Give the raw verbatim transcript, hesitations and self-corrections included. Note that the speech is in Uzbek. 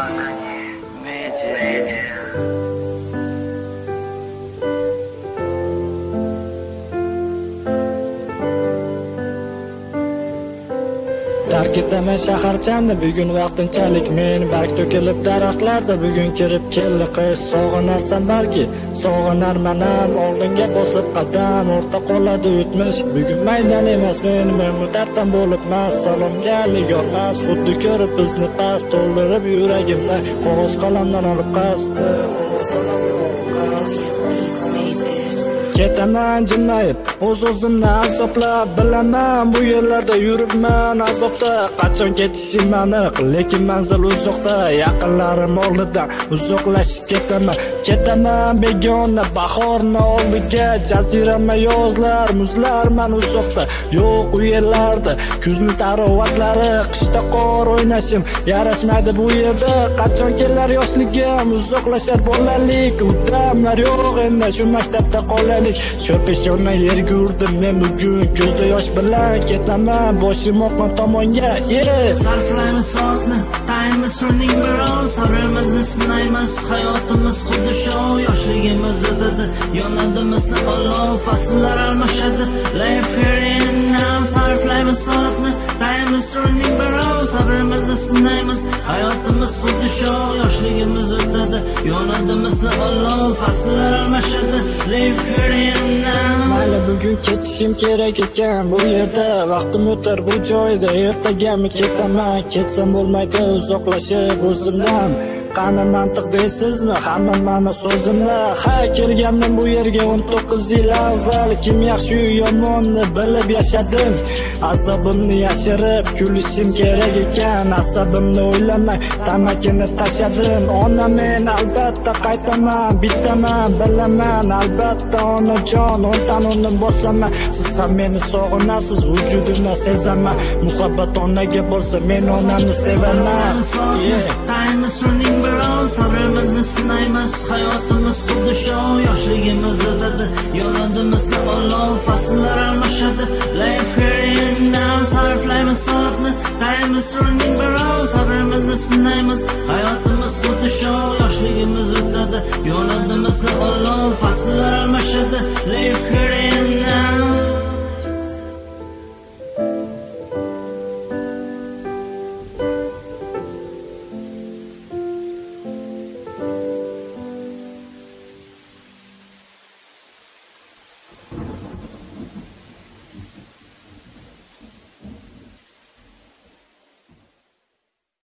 Tark etaman shaharchamni bugun vaqtinchalik men barg to'kilib daraxtlarda bugun kirib keldi qish sog'inarsan balki sog'inarman ham oldinga bosib qadam o'rta qoladi o'tmish bugun maydan emas men men mudardan bo'libmas salomga ligormas xuddi ko'rib bizni past to'ldirib yuragimni qog'oz qalamdan olib qasdi ketaman jilmayib o'z-o'zimni azoblab bilaman bu yerlarda yuribman azobda qachon ketishim aniq lekin manzil uzoqda yaqinlarim oldidan uzoqlashib ketaman ketaman begona bahorni oldiga jazirama yozlar muzlarman uzoqda yo'q u yerlarda kuzni tarovatlari qishda qor o'ynashim yarashmaydi bu yerda qachon kelar yoshligim uzoqlashar bolalik u damlar yo'q endi shu maktabda qolaylik Cho'pishona yerga urdim men bugun ko'zda yosh bilan ketaman boshim oqman tomonga sarflaymiz soatni time is running around sabrimizni sinaymiz hayotimiz xuddi shu yoshligimiz o'tadi yonadi misli olov fasllar almashadi life here and now sarflaymiz soatni time is running around sabrimizni sinaymiz hayotimiz xuddi shu yoshligimiz o'tadi yonadi misli olov fasllar almashadi life here and now mayli bugun ketishim kerak ekan bu yerda vaqtim o'tar bu joyda ertagami ketaman ketsam bo'lmaydi uzoqlashib o'zimdan qani mantiq deysizmi hamma mani so'zimda ha kelgandim bu yerga o'n to'qqiz yil avval kim yaxshi yomonni bilib yashadim azobimni yashirib kulishim kerak ekan asabimni o'ylamay tamakini tashadim ona men albatta qaytaman bittaman bilaman albatta onajon o'ntan uni bosaman siz ham meni sog'inasiz vujudimni sezaman muhabbat onaga bo'lsa men onamni sevaman time is running around sabrimizni sinaymiz hayotimiz xuddi shu yoshligimiz o'tadi yonadi misli olov fasllar almashadi life here and now sarflaymiz soatni time is running around